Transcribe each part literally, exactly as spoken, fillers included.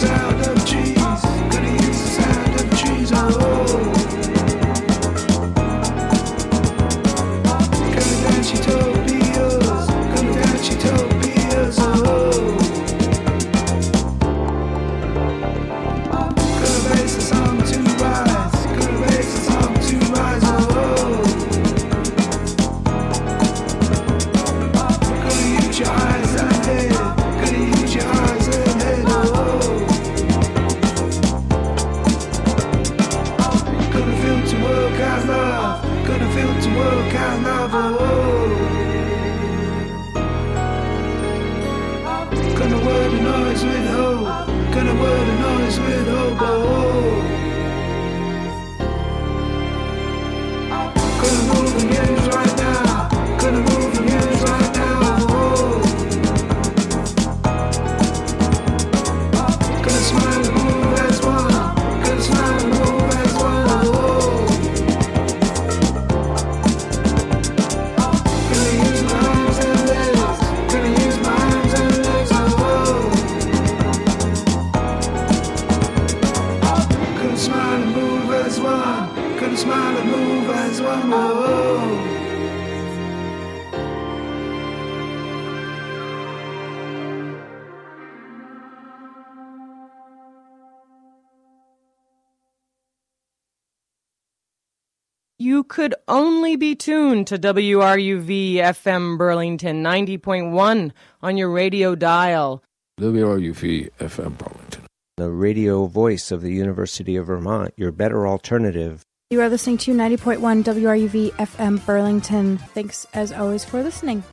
You could only be tuned to W R U V F M Burlington ninety point one on your radio dial. W R U V F M Burlington. The radio voice of the University of Vermont, your better alternative. You are listening to ninety point one W R U V F M Burlington. Thanks as always for listening.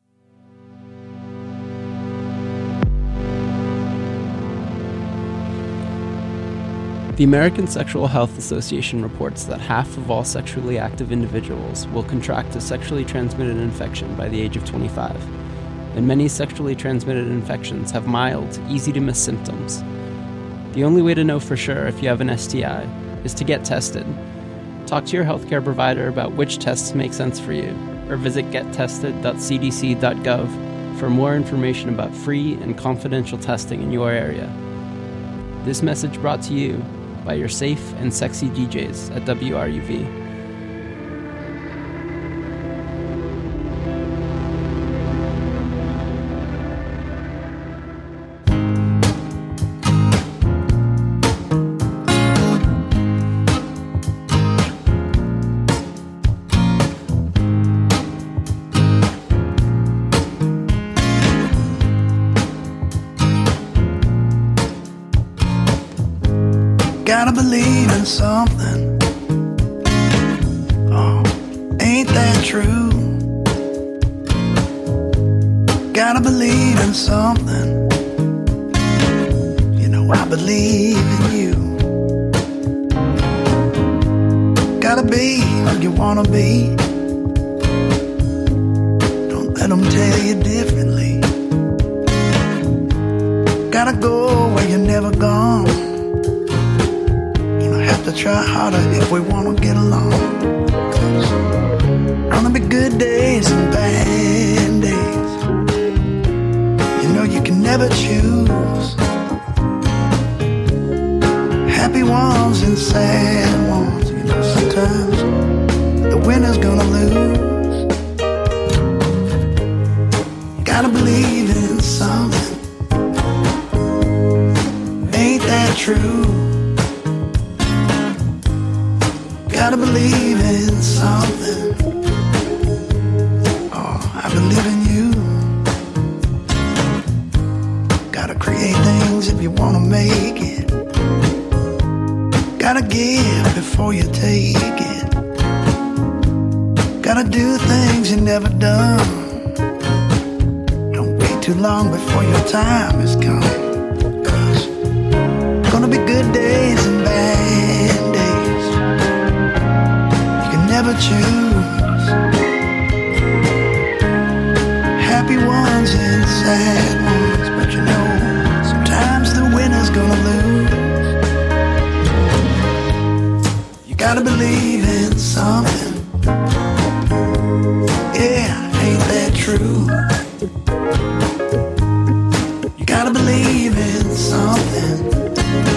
The American Sexual Health Association reports that half of all sexually active individuals will contract a sexually transmitted infection by the age of twenty-five, and many sexually transmitted infections have mild, easy-to-miss symptoms. The only way to know for sure if you have an S T I is to get tested. Talk to your healthcare provider about which tests make sense for you, or visit get tested dot c d c dot gov for more information about free and confidential testing in your area. This message brought to you by your safe and sexy D Js at W R U V. Gotta believe in something. Oh, ain't that true? Gotta believe in something. You know I believe in you. Gotta be who you wanna be. Don't let them tell you differently. Gotta go where you've never gone. To try harder if we wanna get along. Cause gonna be good days and bad days. You know you can never choose. Happy ones and sad ones. You know sometimes the winner's gonna lose. Gotta believe in something. Ain't that true? Gotta believe in something. Oh, I believe in you. Gotta create things if you wanna make it. Gotta give before you take it. Gotta do things you never done. Don't wait too long before your time is come. Cause gonna be good days and bad days. Never choose. Happy ones and sad ones. But you know, sometimes the winner's gonna lose. You gotta believe in something. Yeah, ain't that true? You gotta believe in something.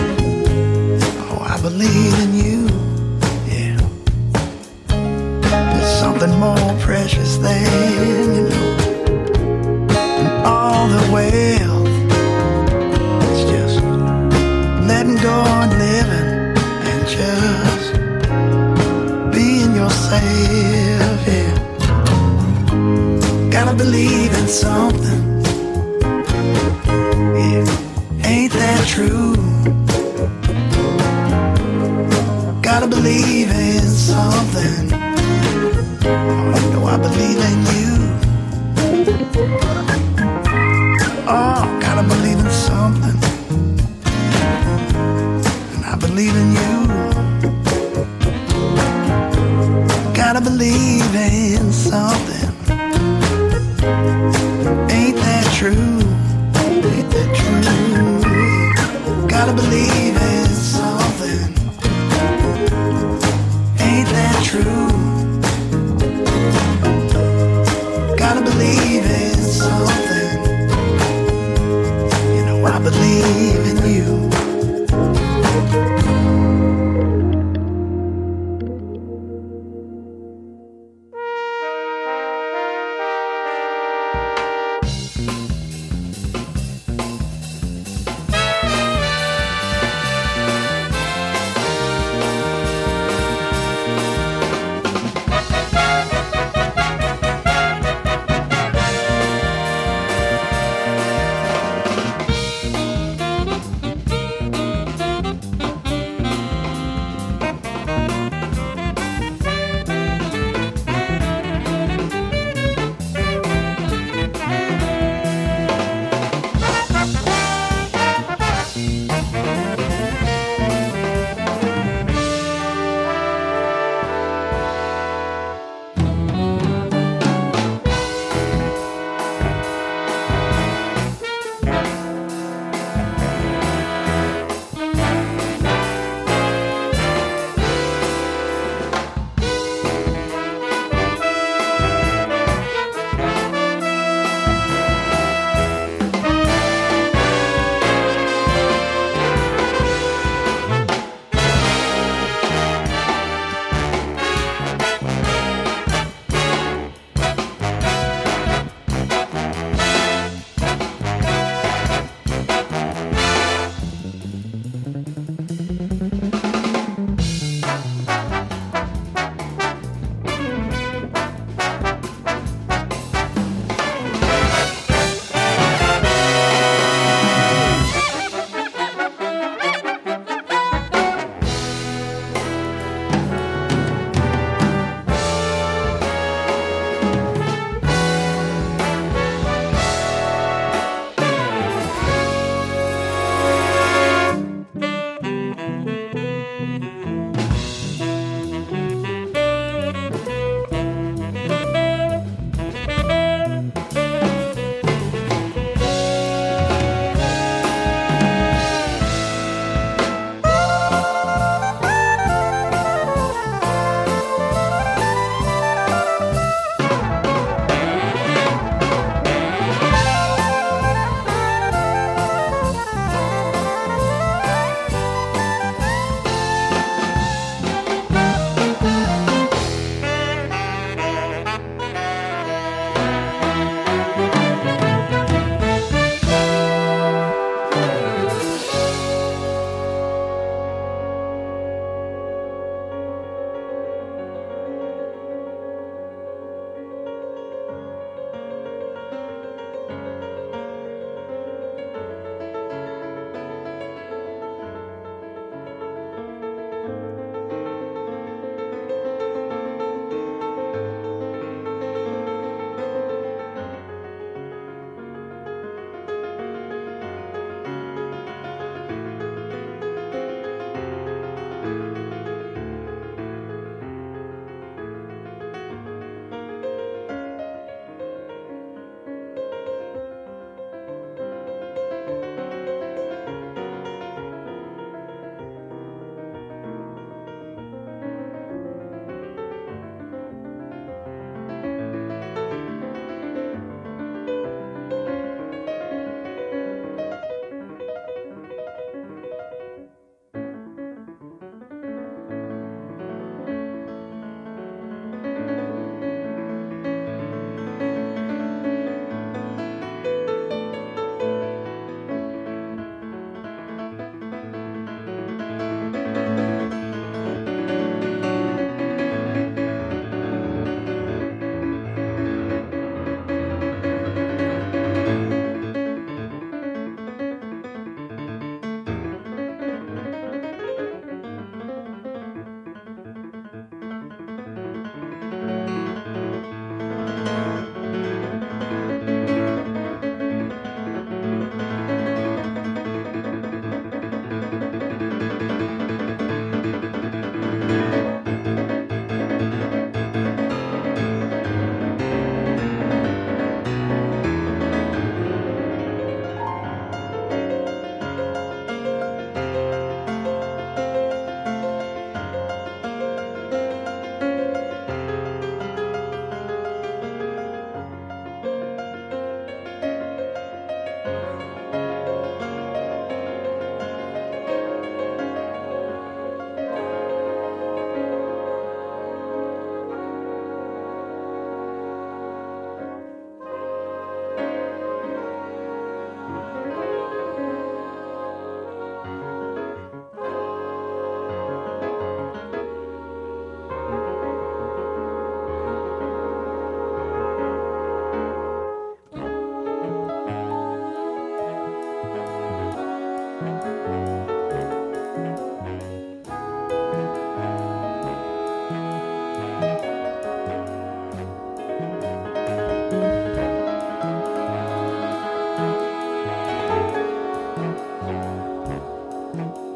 believe in you, yeah. There's something more precious than, you know, than all the wealth. It's just letting go and living and just being yourself, yeah. Gotta believe in something, yeah. Ain't that true? Gotta believe in something. Oh, you know I believe in you. Oh, gotta believe in something. And I believe in you. Gotta believe in something. Ain't that true? Ain't that true? Gotta believe in something. Ain't that true? Gotta believe in something. You know I believe in you.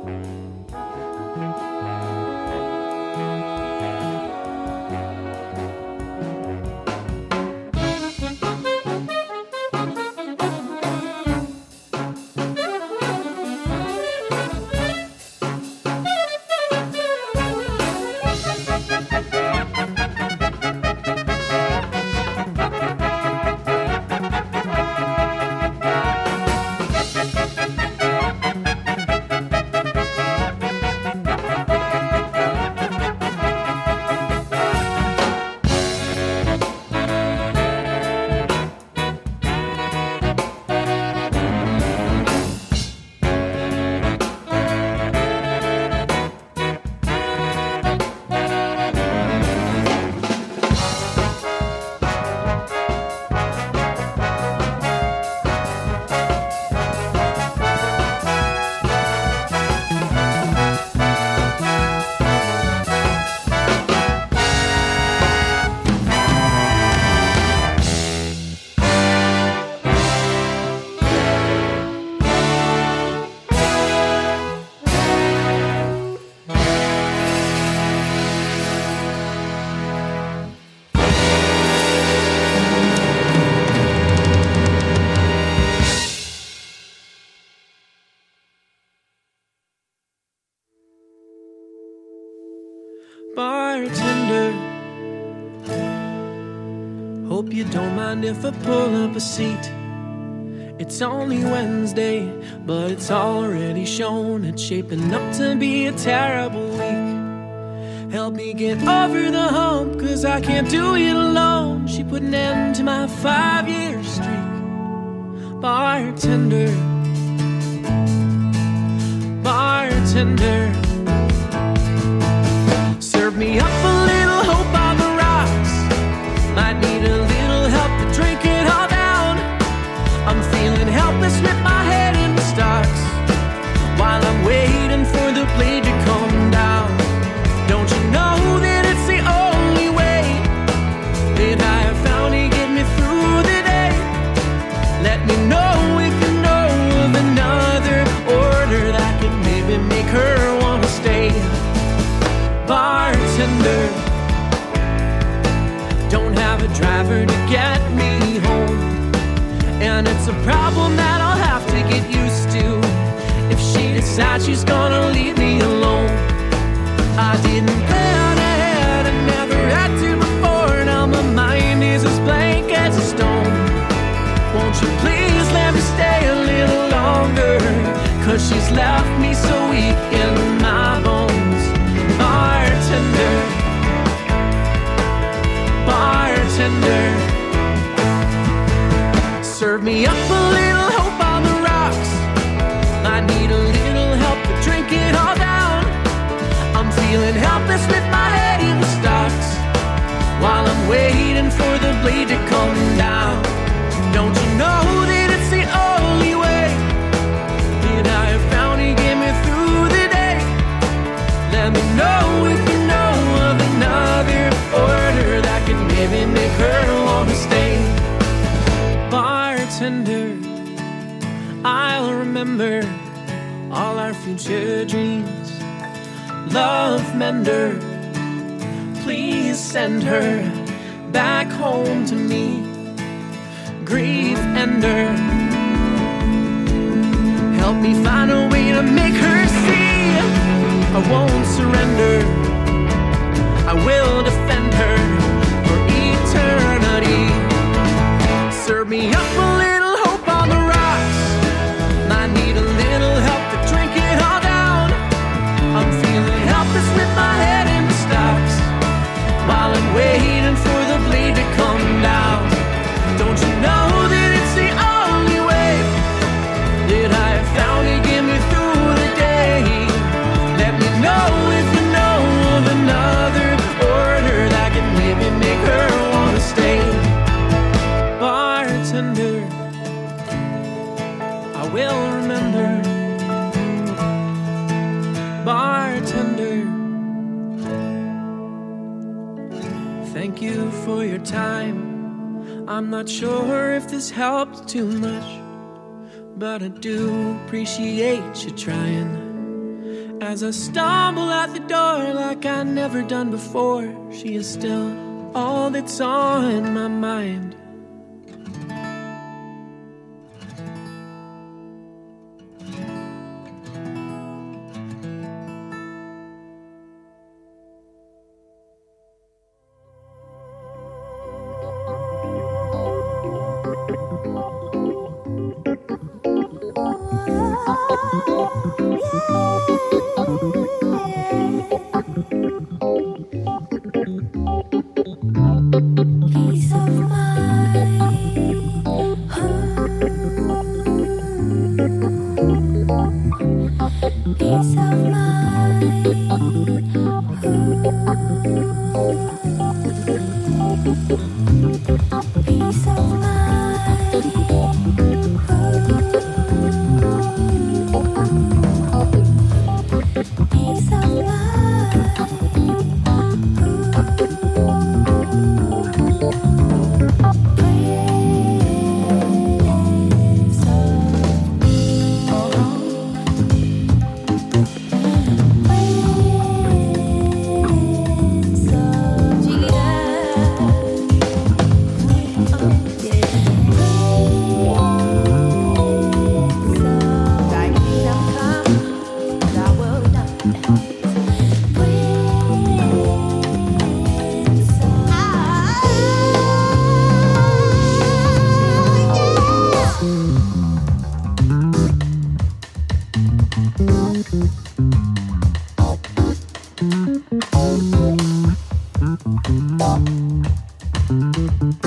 Bartender, hope you don't mind if I pull up a seat. It's only Wednesday, but it's already shown it's shaping up to be a terrible week. Help me get over the hump, cause I can't do it alone. She put an end to my five-year streak. Bartender, bartender, serve me up a little hope on the rocks. Might need a little help to drink it all down. I'm feeling helpless with my head in the stocks, while I'm waiting for the blade to come down. Don't you know that it's the only way that I have found to get me through the day? Let me know if you know of another order that could maybe make her want to stay. Bartender, don't have a driver to get me home, and it's a problem that I'll have to get used to if she decides she's gonna leave me alone. I didn't plan ahead, I never had to before. Now my mind is as blank as a stone. Won't you please let me stay a little longer, cause she's left me so weak in my bones. Bartender, bartender, serve me up a little hope on the rocks. I need a little help to drink it all down. I'm feeling helpless with my head in the stocks, while I'm waiting for the blade to come down. Don't you know that it's the only way that I have found to get me through the day? Let me know if you know of another order that could maybe make her want to stay. Bartender, I'll remember all our future dreams. Love mender, please send her back home to me. Grief ender, help me find a way to make her see I won't surrender. I will defend her for eternity. Serve me up a little hope on the rocks. I need a little help to drink it all down. I'm feeling helpless with my head in the stocks, while I'm waiting for the blade to come down. Don't you know that it's the only way that I have found to get me through the day? Let me know if you know of another order that can maybe make her want to stay. Bartender, I will remember. Bartender, thank you for your time. I'm not sure if this helped too much, but I do appreciate you trying. As I stumble out the door like I never done before, she is still all that's on my mind. Peace of mind. Peace of mind. Peace of mind. Peace of Thank you.